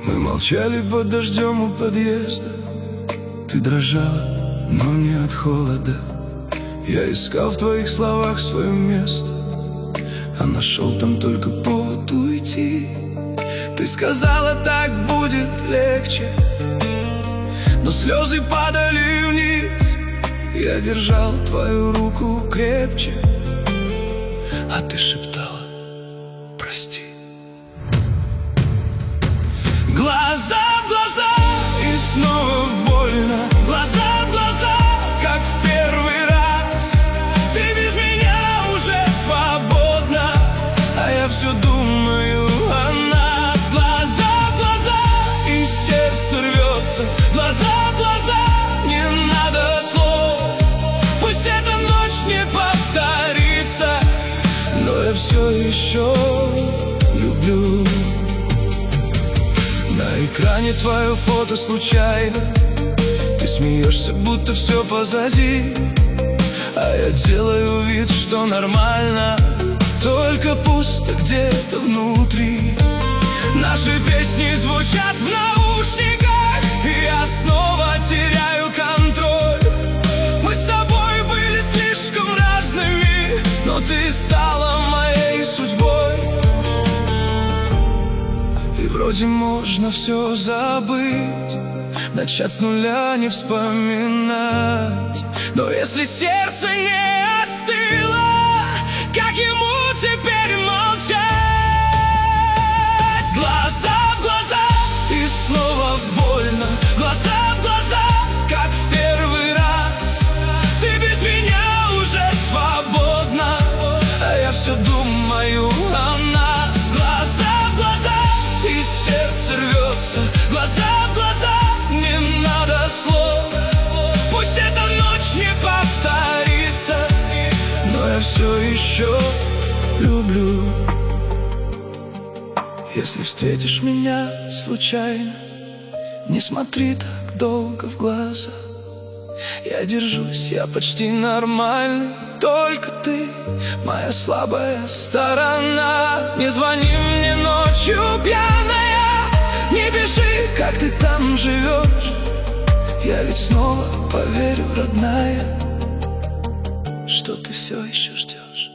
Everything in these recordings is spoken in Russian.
Мы молчали под дождем у подъезда. Ты дрожала, но не от холода. Я искал в твоих словах свое место, а нашел там только повод уйти. Ты сказала, так будет легче, но слезы падали вниз. Я держал твою руку крепче, а ты шептала: прости. Глаза в глаза, и снова больно. Глаза в глаза, как в первый раз. Ты без меня уже свободна, а я все думаю о нас. Глаза в глаза, и сердце рвется. Глаза в глаза, не надо слов. Пусть эта ночь не повторится, но я все еще люблю. На экране твое фото случайно. Ты смеешься, будто все позади, а я делаю вид, что нормально, только пусто где-то внутри. Наши песни звучат в наушниках, и я снова теряю контроль. Мы с тобой были слишком разными, но ты стала моей судьбой. И вроде можно все забыть, начать с нуля, не вспоминать. Но если сердце не остыло, как ему теперь молчать? Глаза в глаза, и снова больно. Глаза в глаза, как в первый раз. Ты без меня уже свободна, а я все думаю о нас. Глаза в глаза, и сердце рвется. Глаза в глаза, не надо слов. Пусть эта ночь не повторится, но я все еще люблю. Если встретишь меня случайно, не смотри так долго в глаза. Я держусь, я почти нормальный, только ты моя слабая сторона. Не звони мне ночью пьяная, не пиши, как ты там живешь. Я ведь снова поверю, родная, что ты все еще ждешь.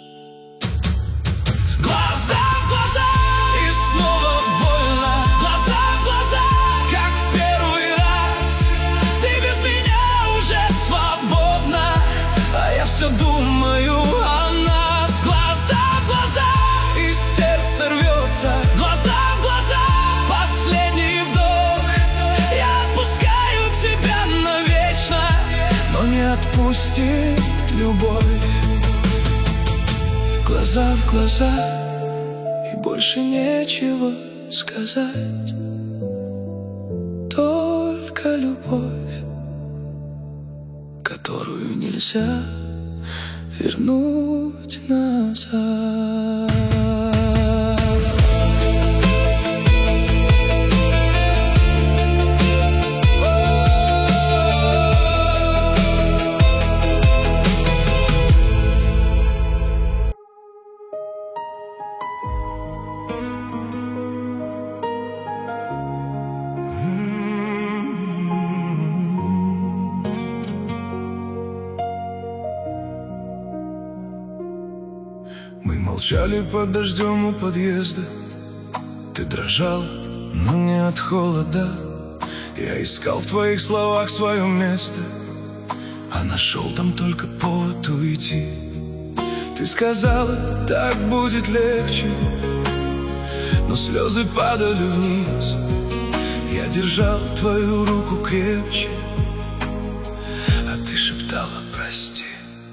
Глаза в глаза, и снова больно. Глаза в глаза, как в первый раз. Ты без меня уже свободна, а я все думаю о нас. Глаза в глаза, и сердце рвется. Глаза в глаза, последний вдох. Я отпускаю тебя навечно, но не отпустит любовь. Глаза в глаза, и больше нечего сказать. Только любовь, которую нельзя вернуть назад. Мы молчали под дождем у подъезда. Ты дрожала, но не от холода. Я искал в твоих словах свое место, а нашел там только повод уйти. Ты сказала, так будет легче, но слезы падали вниз. Я держал твою руку крепче, а ты шептала: прости.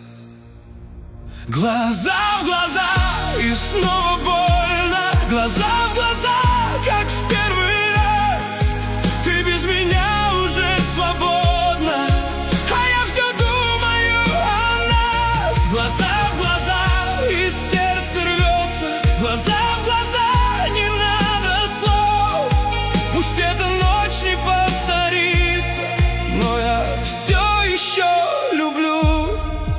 Глаза в глаза, и снова больно. Глаза в глаза, как в первый раз. Ты без меня уже свободна, а я все думаю о нас. Глаза в глаза, и сердце рвется. Глаза в глаза, не надо слов. Пусть эта ночь не повторится, но я все еще люблю.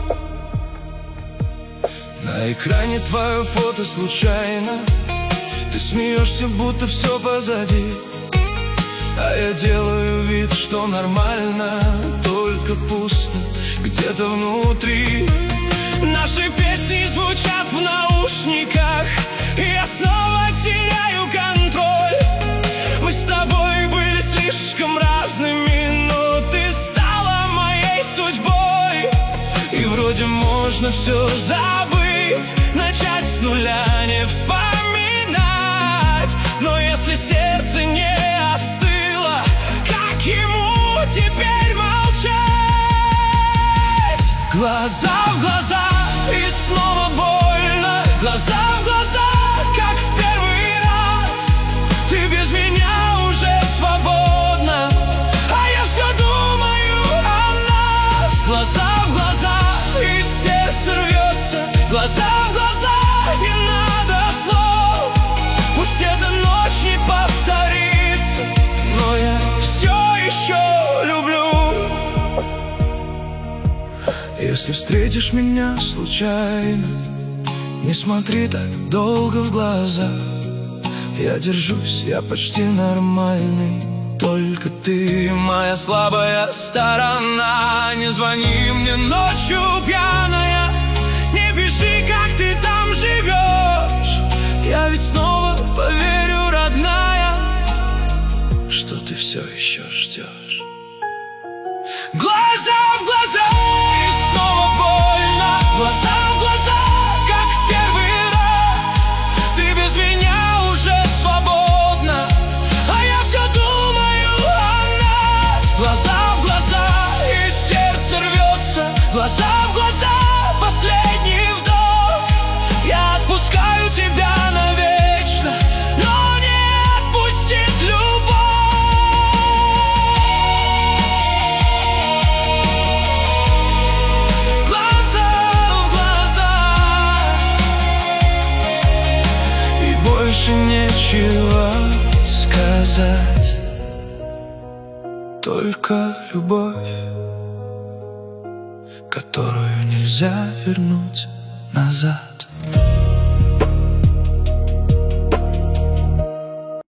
На экране твое фото случайно. Ты смеешься, будто все позади, а я делаю вид, что нормально, только пусто где-то внутри. Наши песни звучат в наушниках, и я снова теряю контроль. Мы с тобой были слишком разными, но ты стала моей судьбой. И вроде можно все забыть, начать с нуля, не вспоминать. Но если сердце не остыло, как ему теперь молчать? Глаза в глаза, и снова больно. Глаза в глаза, как в первый раз. Ты без меня уже свободна, а я все думаю о нас. Глаза в глаза, и сердце рвется. Глаза в глаза, не надо слов. Пусть эта ночь не повторится, но я все еще люблю. Если встретишь меня случайно, не смотри так долго в глаза. Я держусь, я почти нормальный, только ты моя слабая сторона. Не звони мне ночью пьяная, не пиши, как ты там живешь. Я ведь снова поверю, родная, что ты все еще ждешь. Глаза в глаза, и снова больно. Глаза в глаза, как в первый раз. Ты без меня уже свободна, а я все думаю о нас. Глаза в глаза, и сердце рвется. Глаза в глаза, последний вдох. Я отпускаю тебя навечно, но не отпустит любовь. Больше нечего сказать, только любовь, которую нельзя вернуть назад.